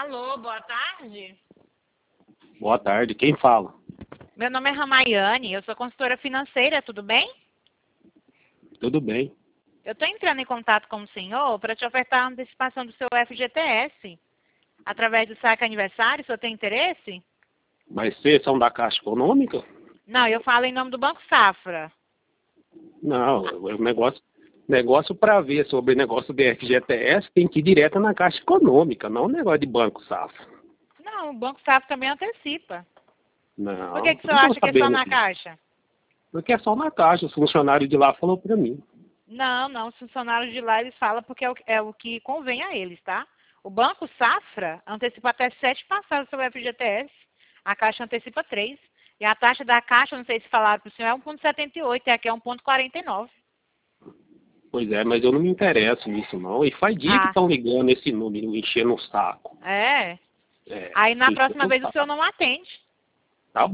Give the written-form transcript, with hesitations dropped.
Alô, boa tarde. Boa tarde, quem fala? Meu nome é Ramayane, eu sou consultora financeira, tudo bem? Tudo bem. Eu estou entrando em contato com o senhor para te ofertar a antecipação do seu FGTS. Através do saque aniversário, o senhor tem interesse? Mas vocês são da Caixa Econômica? Não, eu falo em nome do Banco Safra. Não, o negócio para ver sobre o negócio do FGTS tem que ir direto na Caixa Econômica, não o negócio de Banco Safra. Não, o Banco Safra também antecipa. Não, Por que o senhor não tô acha que é só sabendo na disso. Caixa? Porque é só na Caixa, os funcionários de lá falou para mim. Não, os funcionários de lá eles falam porque é o que convém a eles, tá? O Banco Safra antecipa até 7 passagens sobre o FGTS, a Caixa antecipa 3. E a taxa da Caixa, não sei se falaram para o senhor, é 1,78 e aqui é 1,49. Pois é, mas eu não me interesso nisso não. E faz dia que Ah, estão ligando esse número, enchendo o saco. é? É, Aí na enchendo próxima o vez o saco. senhor não atende.